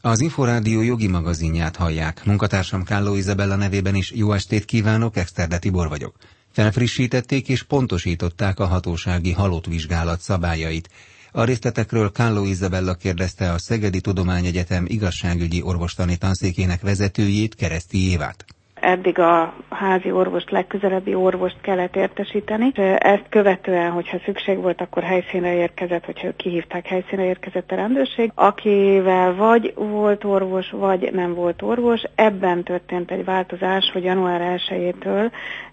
Az Inforádió jogi magazinját hallják. Munkatársam Kálló Izabella nevében is jó estét kívánok, Exterde Tibor vagyok. Felfrissítették és pontosították a hatósági halottvizsgálat szabályait. A részletekről Kálló Izabella kérdezte a Szegedi Tudományegyetem igazságügyi orvostani tanszékének vezetőjét, Kereszti Évát. Eddig a házi orvost, legközelebbi orvost kellett értesíteni. Ezt követően, hogyha szükség volt, akkor helyszínre érkezett, hogyha kihívták, helyszínre érkezett a rendőrség, akivel vagy volt orvos, vagy nem volt orvos. Ebben történt egy változás, hogy január 1-től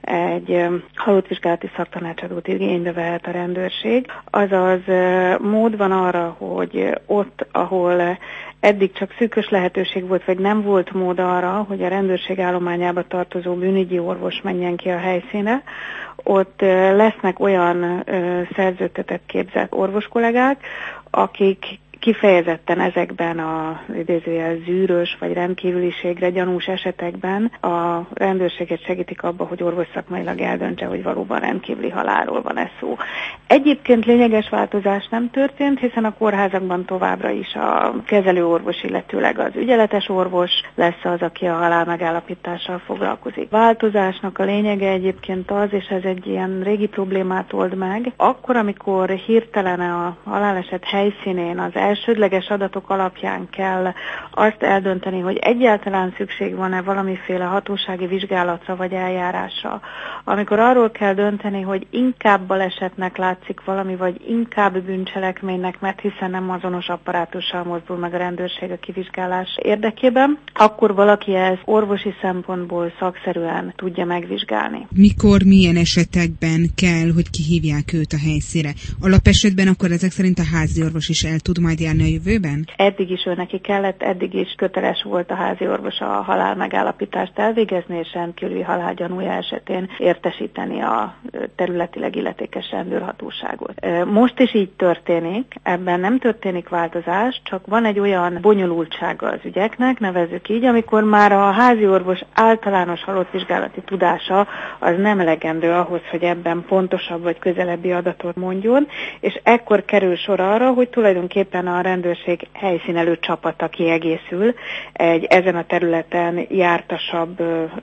egy halottvizsgálati szaktanácsadót igénybe vehet a rendőrség. Azaz mód van arra, hogy ott, ahol eddig csak szűkös lehetőség volt, vagy nem volt mód arra, hogy a rendőrség állományába tartozó bűnügyi orvos menjen ki a helyszínre, ott lesznek olyan szerződtetett képzett orvoskollégák, akik kifejezetten ezekben a idézőjel zűrös vagy rendkívüliségre gyanús esetekben a rendőrséget segítik abba, hogy orvosszakmailag eldöntse, hogy valóban rendkívüli halálról van-e szó. Egyébként lényeges változás nem történt, hiszen a kórházakban továbbra is a kezelőorvos, illetőleg az ügyeletes orvos lesz az, aki a halál megállapítással foglalkozik. Változásnak a lényege egyébként az, és ez egy ilyen régi problémát old meg, akkor, amikor hirtelen a haláleset helyszínén az elsődleges adatok alapján kell azt eldönteni, hogy egyáltalán szükség van-e valamiféle hatósági vizsgálatra vagy eljárásra. Amikor arról kell dönteni, hogy inkább balesetnek látszik valami, vagy inkább bűncselekménynek, mert hiszen nem azonos apparátussal mozdul meg a rendőrség a kivizsgálás érdekében, akkor valaki ezt orvosi szempontból szakszerűen tudja megvizsgálni. Mikor, milyen esetekben kell, hogy kihívják őt a helyszínre? Alapesetben akkor ezek szerint a házi orvos is el tud majd járni a jövőben? Eddig is ő neki kellett, eddig is köteles volt a házi orvos a halál megállapítást elvégezni, és rendkívüli halálgyanúja esetén értesíteni a területileg illetékes rendőrhatóságot. Most is így történik, ebben nem történik változás, csak van egy olyan bonyolultsága az ügyeknek, nevezzük így, amikor már a házi orvos általános halottvizsgálati tudása az nem elegendő ahhoz, hogy ebben pontosabb vagy közelebbi adatot mondjon, és ekkor kerül sor arra, hogy tulajdonképpen a rendőrség helyszínelő csapata kiegészül egy ezen a területen jártasabb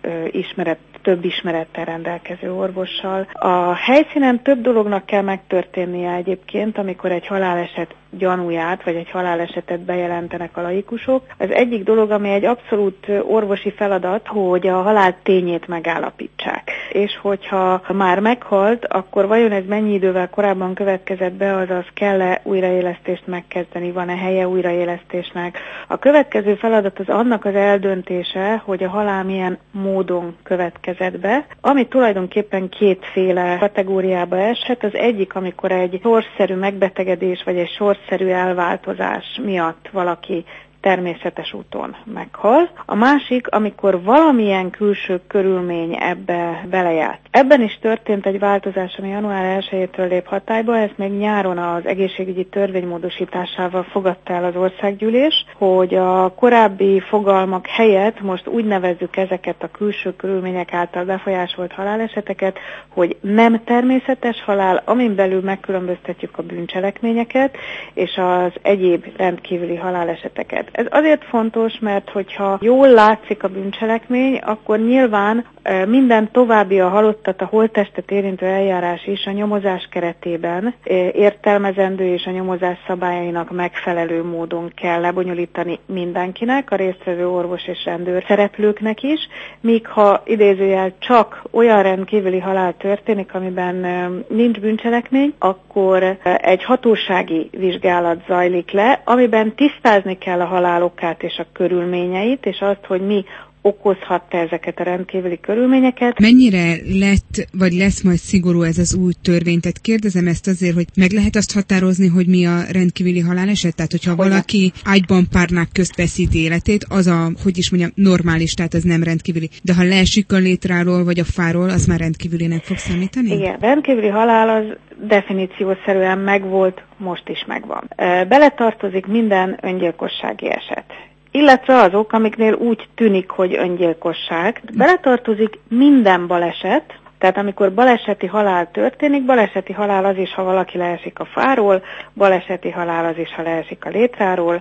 több ismerettel rendelkező orvossal. A helyszínen több dolognak kell megtörténnie egyébként, amikor egy haláleset gyanúját, vagy egy halálesetet bejelentenek a laikusok. Az egyik dolog, ami egy abszolút orvosi feladat, hogy a halál tényét megállapítsák. És hogyha már meghalt, akkor vajon ez mennyi idővel korábban következett be, azaz kell-e újraélesztést megkezdeni, van-e helye újraélesztésnek. A következő feladat az annak az eldöntése, hogy a halál milyen módon következett be, ami tulajdonképpen kétféle kategóriába eshet. Az egyik, amikor egy sorszerű megbetegedés, vagy egy sorszerű elváltozás miatt valaki természetes úton meghal. A másik, amikor valamilyen külső körülmény ebbe belejárt. Ebben is történt egy változás, ami január 1-től lép hatályba, ezt még nyáron az egészségügyi törvény módosításával fogadta el az országgyűlés, hogy a korábbi fogalmak helyett most úgy nevezzük ezeket a külső körülmények által befolyásolt haláleseteket, hogy nem természetes halál, amin belül megkülönböztetjük a bűncselekményeket és az egyéb rendkívüli haláleseteket. Ez azért fontos, mert hogyha jól látszik a bűncselekmény, akkor nyilván minden további a halottat, a holttestet érintő eljárás is a nyomozás keretében értelmezendő és a nyomozás szabályainak megfelelő módon kell lebonyolítani mindenkinek, a résztvevő orvos és rendőr szereplőknek is, míg ha idézőjel csak olyan rendkívüli halál történik, amiben nincs bűncselekmény, akkor egy hatósági vizsgálat zajlik le, amiben tisztázni kell a halál okát és a körülményeit, és azt, hogy mi okozhatta ezeket a rendkívüli körülményeket. Mennyire lett, vagy lesz majd szigorú ez az új törvény? Tehát kérdezem ezt azért, hogy meg lehet azt határozni, hogy mi a rendkívüli haláleset? Tehát, hogyha valaki ágyban párnák közt veszíti életét, az normális, tehát az nem rendkívüli. De ha leesik a létráról, vagy a fáról, az már rendkívülinek fog számítani? Igen, rendkívüli halál az definíciószerűen megvolt, most is megvan. Beletartozik minden öngyilkossági eset, illetve azok, amiknél úgy tűnik, hogy öngyilkosság. Beletartozik minden baleset, tehát amikor baleseti halál történik, baleseti halál az is, ha valaki leesik a fáról, baleseti halál az is, ha leesik a létráról,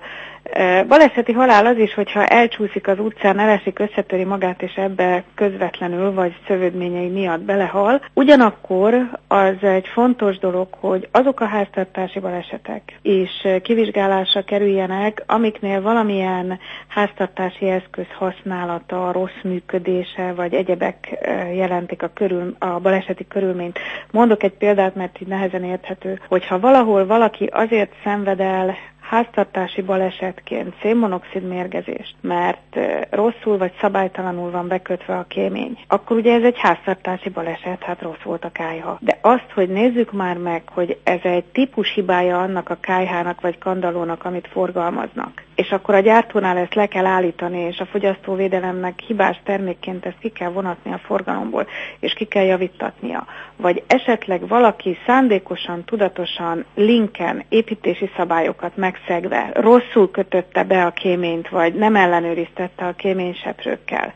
Baleseti halál az is, hogyha elcsúszik az utcán, elesik, összetöri magát, és ebbe közvetlenül vagy szövődményei miatt belehal. Ugyanakkor az egy fontos dolog, hogy azok a háztartási balesetek is kivizsgálásra kerüljenek, amiknél valamilyen háztartási eszköz használata, rossz működése, vagy egyebek jelentik a baleseti körülményt. Mondok egy példát, mert így nehezen érthető, hogyha valahol valaki azért szenved el háztartási balesetként szénmonoxid mérgezést, mert rosszul vagy szabálytalanul van bekötve a kémény, akkor ugye ez egy háztartási baleset, hát rossz volt a kályha. De azt, hogy nézzük már meg, hogy ez egy típus hibája annak a kályhának vagy kandallónak, amit forgalmaznak, és akkor a gyártónál ezt le kell állítani, és a fogyasztóvédelemnek hibás termékként ezt ki kell vonatni a forgalomból, és ki kell javítatnia. Vagy esetleg valaki szándékosan, tudatosan linken építési szabályokat megszegve rosszul kötötte be a kéményt, vagy nem ellenőriztette a kéményseprőkkel,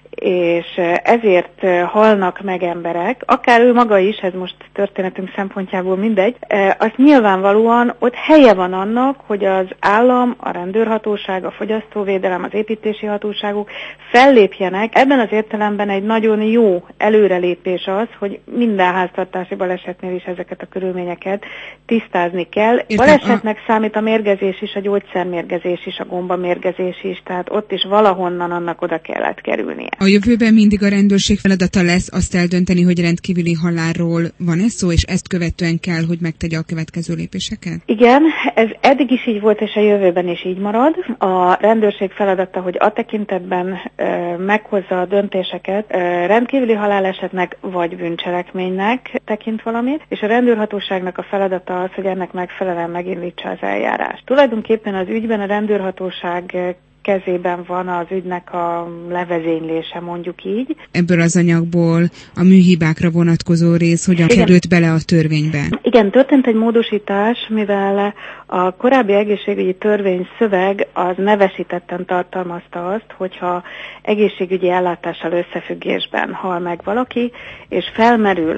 és ezért halnak meg emberek, akár ő maga is, ez most történetünk szempontjából mindegy, az nyilvánvalóan ott helye van annak, hogy az állam, a rendőrhatóság, a fogyasztóvédelem, az építési hatóságok fellépjenek. Ebben az értelemben egy nagyon jó előrelépés az, hogy minden háztartási balesetnél is ezeket a körülményeket tisztázni kell. Balesetnek számít a mérgezés is, a gyógyszermérgezés is, a gombamérgezés is, tehát ott is valahonnan annak oda kellett kerülnie. A jövőben mindig a rendőrség feladata lesz azt eldönteni, hogy rendkívüli halálról van-e szó, és ezt követően kell, hogy megtegye a következő lépéseket? Igen, ez eddig is így volt, és a jövőben is így marad. A rendőrség feladata, hogy a tekintetben meghozza a döntéseket, rendkívüli halálesetnek vagy bűncselekménynek tekint valamit, és a rendőrhatóságnak a feladata az, hogy ennek megfelelően megindítsa az eljárást. Tulajdonképpen az ügyben a rendőrhatóság kezében van az ügynek a levezénylése, mondjuk így. Ebből az anyagból a műhibákra vonatkozó rész hogyan került bele a törvénybe? Igen, történt egy módosítás, mivel a korábbi egészségügyi törvény szöveg az nevesítetten tartalmazta azt, hogyha egészségügyi ellátással összefüggésben hal meg valaki, és felmerül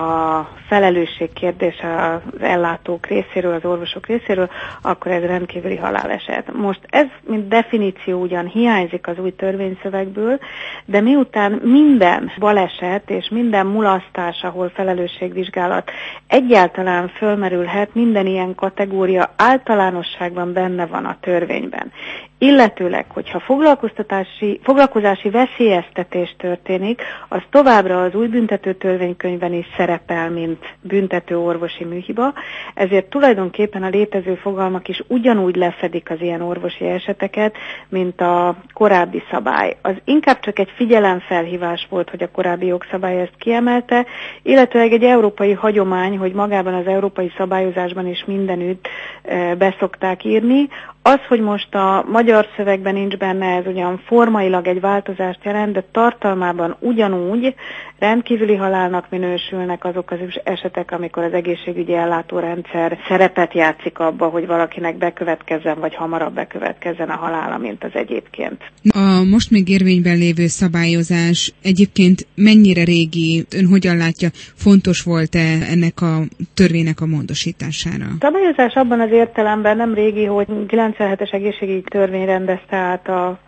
a felelősség kérdése az ellátók részéről, az orvosok részéről, akkor ez rendkívüli haláleset. Most ez, mint definíció ugyan hiányzik az új törvényszövegből, de miután minden baleset és minden mulasztás, ahol felelősségvizsgálat egyáltalán fölmerülhet, minden ilyen kategória általánosságban benne van a törvényben. Illetőleg, hogyha foglalkozási veszélyeztetés történik, az továbbra az új büntető törvénykönyvben is szerepel, mint büntető orvosi műhiba, ezért tulajdonképpen a létező fogalmak is ugyanúgy lefedik az ilyen orvosi eseteket, mint a korábbi szabály. Az inkább csak egy figyelemfelhívás volt, hogy a korábbi jogszabály ezt kiemelte, illetőleg egy európai hagyomány, hogy magában az európai szabályozásban is mindenütt beszokták írni. Az, hogy most a magyar szövegben nincs benne, ez ugyan formailag egy változást jelent, de tartalmában ugyanúgy rendkívüli halálnak minősülnek azok az esetek, amikor az egészségügyi ellátórendszer szerepet játszik abba, hogy valakinek bekövetkezzen, vagy hamarabb bekövetkezzen a halála, mint az egyébként. A most még érvényben lévő szabályozás egyébként mennyire régi? Ön hogyan látja, fontos volt-e ennek a törvénynek a módosítására? A szabályozás abban az értelemben nem régi, hogy 97-es egészségügyi törvény rendezte át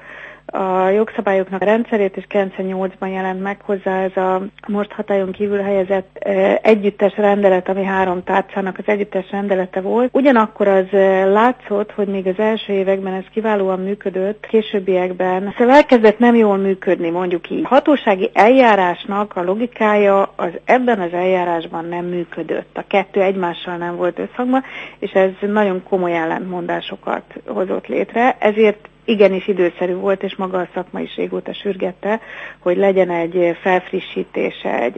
a jogszabályoknak a rendszerét, és 98-ban jelent meg hozzá ez a most hatályon kívül helyezett együttes rendelet, ami 3 tárcának az együttes rendelete volt. Ugyanakkor az látszott, hogy még az első években ez kiválóan működött, későbbiekben szóval elkezdett nem jól működni, mondjuk így. A hatósági eljárásnak a logikája az ebben az eljárásban nem működött. A kettő egymással nem volt összhangban, és ez nagyon komoly ellentmondásokat hozott létre, ezért igenis időszerű volt, és maga a szakma is régóta sürgette, hogy legyen egy felfrissítése, egy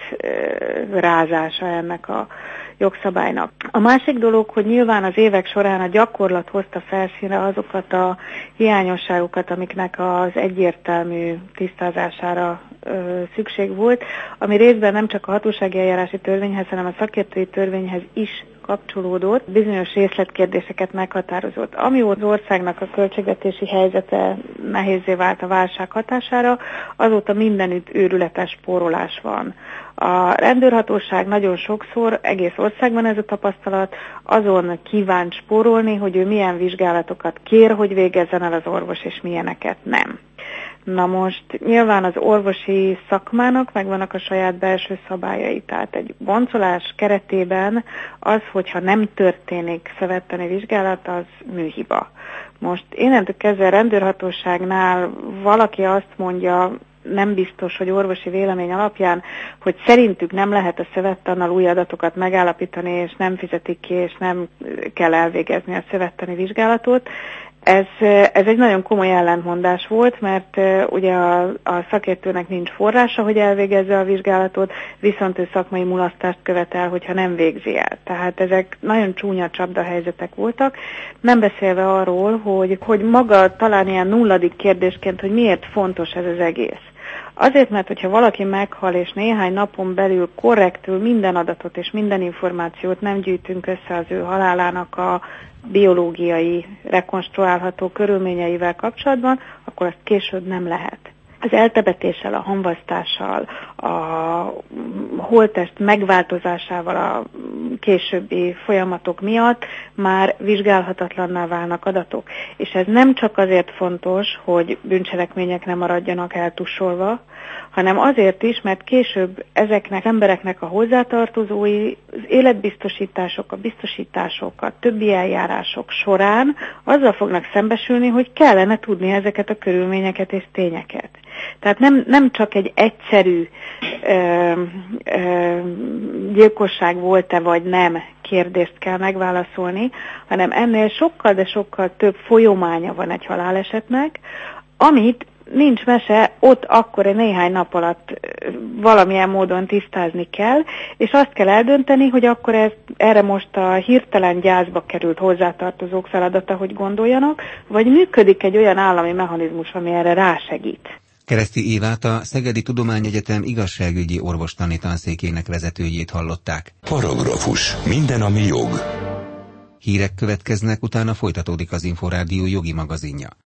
átrázása ennek a jogszabálynak. A másik dolog, hogy nyilván az évek során a gyakorlat hozta felszínre azokat a hiányosságokat, amiknek az egyértelmű tisztázására szükség volt, ami részben nem csak a hatósági eljárási törvényhez, hanem a szakértői törvényhez is kapcsolódott, bizonyos részletkérdéseket meghatározott. Amióta az országnak a költségvetési helyzete nehézzé vált a válság hatására, azóta mindenütt őrületes spórolás van. A rendőrhatóság nagyon sokszor, egész országban ez a tapasztalat, azon kívánt spórolni, hogy ő milyen vizsgálatokat kér, hogy végezzen el az orvos, és milyeneket nem. Na most nyilván az orvosi szakmának megvannak a saját belső szabályai, tehát egy boncolás keretében az, hogyha nem történik szövettani vizsgálat, az műhiba. Most innentől kezdve a rendőrhatóságnál valaki azt mondja, nem biztos, hogy orvosi vélemény alapján, hogy szerintük nem lehet a szövettannal új adatokat megállapítani, és nem fizetik ki, és nem kell elvégezni a szövettani vizsgálatot. Ez egy nagyon komoly ellentmondás volt, mert ugye a szakértőnek nincs forrása, hogy elvégezze a vizsgálatot, viszont ő szakmai mulasztást követel, hogyha nem végzi el. Tehát ezek nagyon csúnya csapdahelyzetek voltak, nem beszélve arról, hogy maga talán ilyen nulladik kérdésként, hogy miért fontos ez az egész. Azért, mert hogyha valaki meghal, és néhány napon belül korrektül minden adatot és minden információt nem gyűjtünk össze az ő halálának a biológiai, rekonstruálható körülményeivel kapcsolatban, akkor azt később nem lehet. Az eltemetéssel, a hamvasztással, a holttest megváltozásával a későbbi folyamatok miatt már vizsgálhatatlanná válnak adatok. És ez nem csak azért fontos, hogy bűncselekmények nem maradjanak eltussolva, hanem azért is, mert később ezeknek embereknek a hozzátartozói, az életbiztosítások, a biztosítások, a többi eljárások során azzal fognak szembesülni, hogy kellene tudni ezeket a körülményeket és tényeket. Tehát nem csak egy egyszerű gyilkosság volt-e vagy nem kérdést kell megválaszolni, hanem ennél sokkal, de sokkal több folyamánya van egy halálesetnek, amit nincs mese, ott akkor néhány nap alatt valamilyen módon tisztázni kell, és azt kell eldönteni, hogy akkor erre most a hirtelen gyászba került hozzátartozók feladata, hogy gondoljanak, vagy működik egy olyan állami mechanizmus, ami erre rásegít. Kereszti Évát, a Szegedi Tudományegyetem igazságügyi orvostani tanszékének vezetőjét hallották. Paragrafus. Minden, ami jog. Hírek következnek, utána folytatódik az Inforádió jogi magazinja.